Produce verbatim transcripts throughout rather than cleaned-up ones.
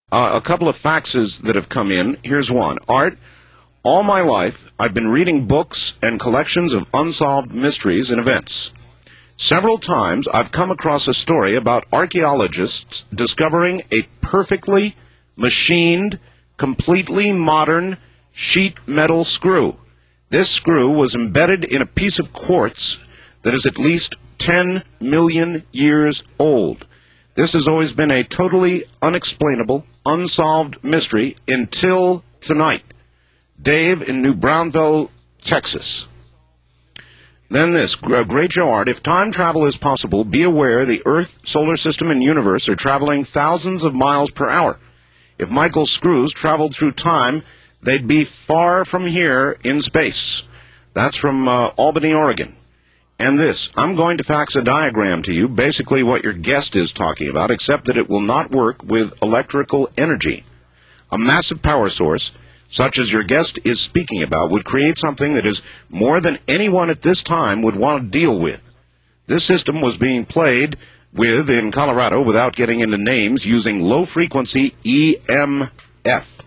Uh, a couple of faxes that have come in. Here's one. Art, all my life, I've been reading books and collections of unsolved mysteries and events. Several times, I've come across a story about archaeologists discovering a perfectly machined, completely modern sheet metal screw. This screw was embedded in a piece of quartz that is at least ten million years old. This has always been a totally unexplainable, unsolved mystery until tonight. Dave in New Brownville, Texas. Then this, Great Joe Art, if time travel is possible, be aware the Earth, solar system, and universe are traveling thousands of miles per hour. If Michael's screws traveled through time, they'd be far from here in space. That's from uh, Albany, Oregon. And this, I'm going to fax a diagram to you, basically what your guest is talking about, except that it will not work with electrical energy. A massive power source, such as your guest is speaking about, would create something that is more than anyone at this time would want to deal with. This system was being played with in Colorado without getting into names using low-frequency E M F.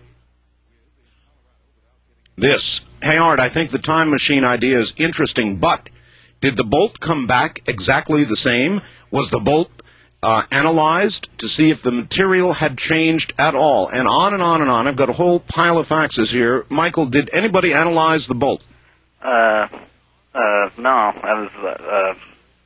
This, hey Art, I think the time machine idea is interesting, but did the bolt come back exactly the same? Was the bolt uh, analyzed to see if the material had changed at all? And on and on and on. I've got a whole pile of faxes here. Michael, did anybody analyze the bolt? Uh, uh, no. I was, uh,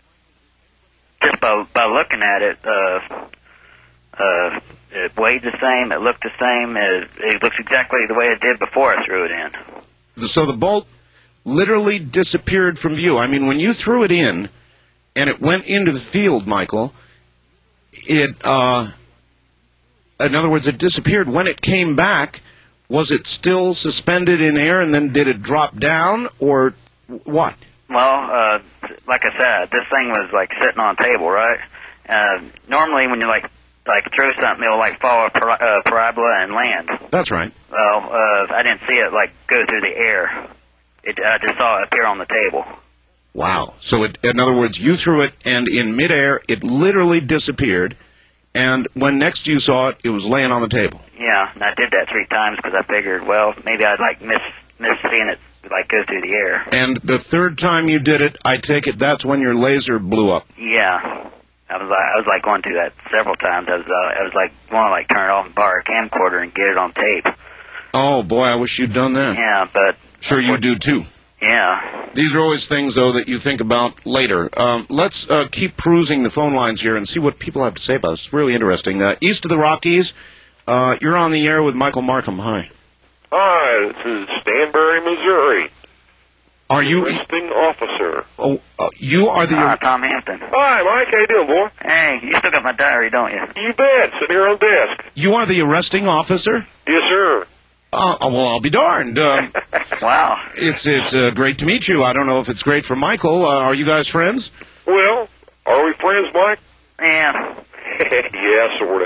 just by, by looking at it, uh, uh, it weighed the same, it looked the same, it, it looks exactly the way it did before I threw it in. So the bolt literally disappeared from view. I mean, when you threw it in and it went into the field, Michael, it, uh, in other words, it disappeared. When it came back, was it still suspended in air, and then did it drop down, or what? Well, uh, like I said, this thing was like sitting on a table, right? Uh, normally when you like, like throw something, it'll like follow a par- uh, parabola and land. That's right. Well, uh, I didn't see it like go through the air. It, I just saw it appear on the table. Wow. So, it, in other words, you threw it, and in midair, it literally disappeared, and when next you saw it, it was laying on the table. Yeah, and I did that three times because I figured, well, maybe I'd like miss miss seeing it like go through the air. And the third time you did it, I take it that's when your laser blew up. Yeah. I was like, I was like going through that several times. I was, uh, I was like, want to like turn it off and borrow a camcorder and get it on tape. Oh boy, I wish you'd done that. Yeah, but sure you do too. Yeah. These are always things though that you think about later. Um, let's uh, keep perusing the phone lines here and see what people have to say about it. It's really interesting. Uh, east of the Rockies, uh, you're on the air with Michael Markham. Hi. Hi, this is Stanbury, Missouri. Are you arresting officer? Oh, uh, you are the. Ah, Tom Hampton. Hi, Mike. How you doing, boy? Hey, you still got my diary, don't you? You bet. Sitting here on the desk. You are the arresting officer? Yes, sir. Uh, well, I'll be darned. Um, wow. It's it's uh, great to meet you. I don't know if it's great for Michael. Uh, are you guys friends? Well, are we friends, Mike? Yeah. Yeah, sort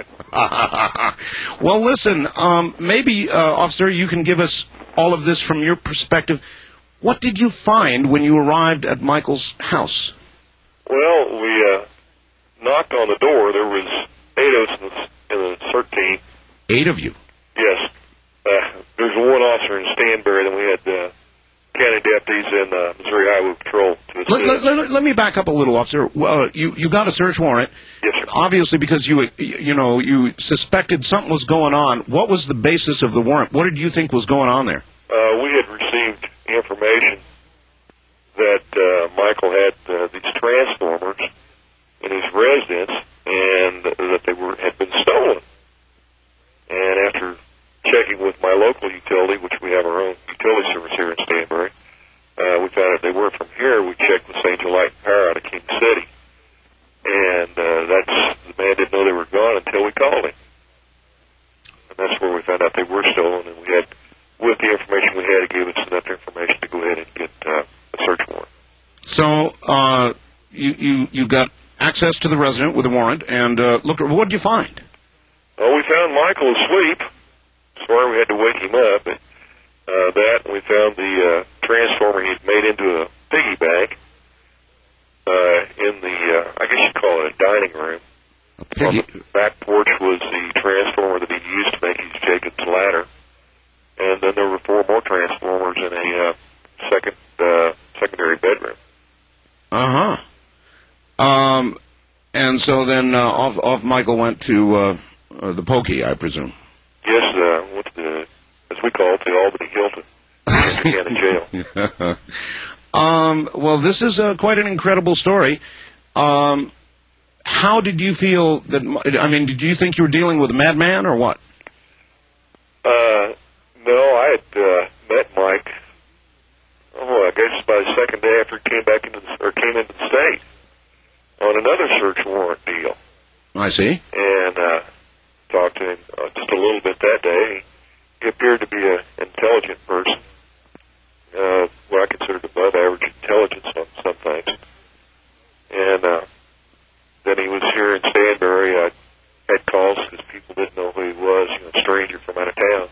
of. Well, listen, um, maybe, uh, officer, you can give us all of this from your perspective. What did you find when you arrived at Michael's house? Well, we uh, knocked on the door. There was eight of us in the, in the CERT team. Eight of you? Yes. Uh, there's one officer in Stanbury, then we had uh, county deputies and uh, Missouri Highway Patrol to assist. Let, let, let, let me back up a little, officer. Uh, you, you got a search warrant. Yes, sir. Obviously, because you you know you suspected something was going on. What was the basis of the warrant? What did you think was going on there? Uh, we had received information that uh, Michael had uh, these transformers in his residence, and that they were had been stolen. And after checking with my local utility, which we have our own utility service here in Stanbury, uh, we found out they weren't from here. We checked with Saint Joe Light and Power out of King City. And uh, that's, the man didn't know they were gone until we called him. And that's where we found out they were stolen, and we had, with the information we had, it gave us enough information to go ahead and get uh, a search warrant. So uh, you, you you got access to the resident with a warrant, and uh, look, what did you find? Well, we found Michael asleep. Sorry, we had to wake him up. But, uh, that, and we found the uh, transformer he'd made into a piggy bank. Uh, in the, uh, I guess you'd call it a dining room. Piggy. On the back porch was the transformer that he used to then there were four more transformers in a uh, second uh, secondary bedroom. Uh huh. Um, and so then uh, off off Michael went to uh, uh, the pokey, I presume. Yes, uh, went to the, as we call it, the Albany Hilton, Indiana jail. um, well, this is uh, quite an incredible story. Um, how did you feel that? I mean, did you think you were dealing with a madman or what? Uh, no, I had uh, met Mike. Oh, I guess by the second day after he came back into the, or came into the state on another search warrant deal. I see. And uh, talked to him uh, just a little bit that day. He appeared to be an intelligent person, uh, what I considered above average intelligence on some things. And uh, then he was here in Stanbury. I had calls because people didn't know who he was, you know, a stranger from out of town.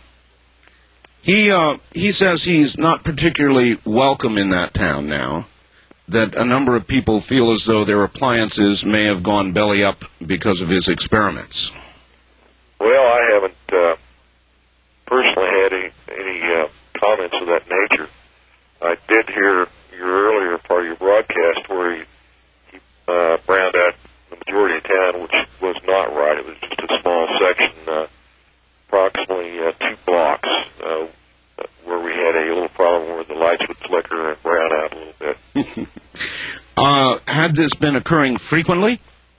He uh, he says he's not particularly welcome in that town now, that a number of people feel as though their appliances may have gone belly up because of his experiments. Well, I haven't uh, personally had any, any uh, comments of that nature. I did hear your earlier part of your broadcast where he, he uh, browned out the majority of town, which was not right. It was just a small section, uh, approximately uh, two blocks, uh, where we had a little problem where the lights would flicker and brown out a little bit. uh, had this been occurring frequently?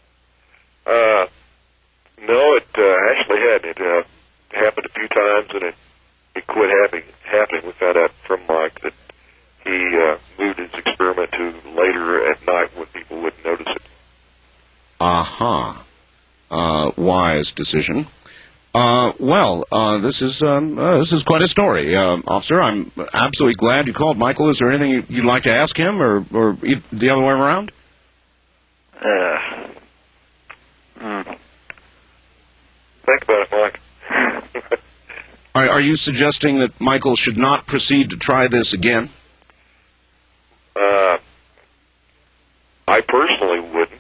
Uh, no, it uh, actually had. It uh, happened a few times, and it, it quit happening. happening. We found out from Mike that he uh, moved his experiment to later at night when people wouldn't notice it. Uh-huh. Uh, wise decision. Uh, well, uh, this is um, uh, this is quite a story, uh, officer. I'm absolutely glad you called, Michael. Is there anything you'd like to ask him, or or the other way around? Uh. Mm. Think about it, Mike. Are, are you suggesting that Michael should not proceed to try this again? Uh, I personally wouldn't,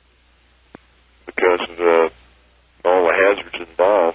because of uh, all the hazards involved.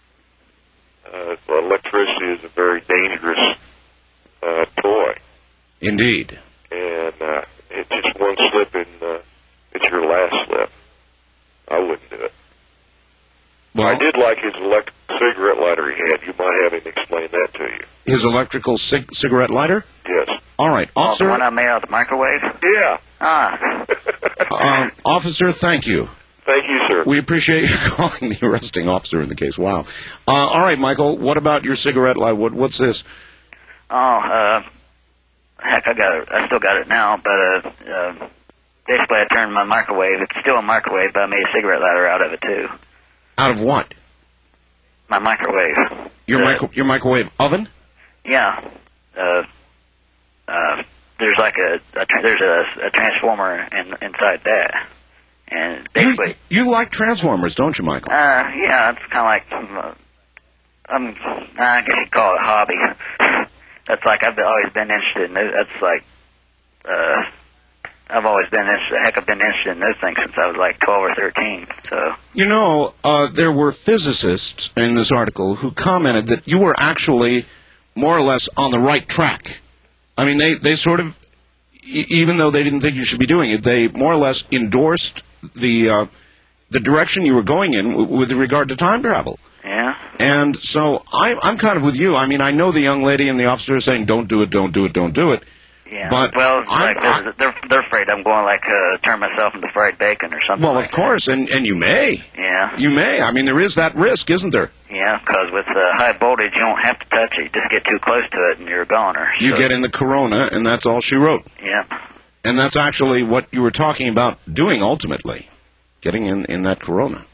Uh, electricity is a very dangerous uh, toy. Indeed. And uh, it's just one slip and uh, it's your last slip. I wouldn't do it. Well, I did like his electric cigarette lighter he had. You might have him explain that to you. His electrical cig- cigarette lighter? Yes. All right, officer. Oh, the one I made out of the microwave? Yeah. Ah. um, officer, thank you. Thank you, sir. We appreciate you calling the arresting officer in the case. Wow. Uh, all right, Michael, what about your cigarette lighter? What, what's this? Oh, uh, heck, I got it. I still got it now, but, uh, uh, basically I turned my microwave. It's still a microwave, but I made a cigarette lighter out of it, too. Out of what? My microwave. Your, uh, micro- your microwave oven? Yeah. Uh, uh, there's like a, a tra- there's a, a transformer in, inside that. And basically... You, you like Transformers, don't you, Michael? Uh, yeah, it's kind of like, uh, um, I guess you'd call it a hobby. That's like, I've always been interested in it. That's like, uh, I've always been interested, heck, I've been interested in those things since I was like twelve or thirteen, so. You know, uh, there were physicists in this article who commented that you were actually more or less on the right track. I mean, they, they sort of, e- even though they didn't think you should be doing it, they more or less endorsed the uh, the direction you were going in w- with regard to time travel. Yeah. And so I, I'm kind of with you. I mean, I know the young lady and the officer are saying, don't do it, don't do it, don't do it. Yeah. But well, it's I'm- like I- they're they're afraid I'm going like uh, turn myself into fried bacon or something. Well, like of course, and, and you may. That. Yeah. You may. I mean, there is that risk, isn't there? Yeah, because with uh, high voltage, you don't have to touch it. You just get too close to it, and you're a goner. You so, get in the corona, and that's all she wrote. Yeah. And that's actually what you were talking about doing ultimately, getting in, in that corona.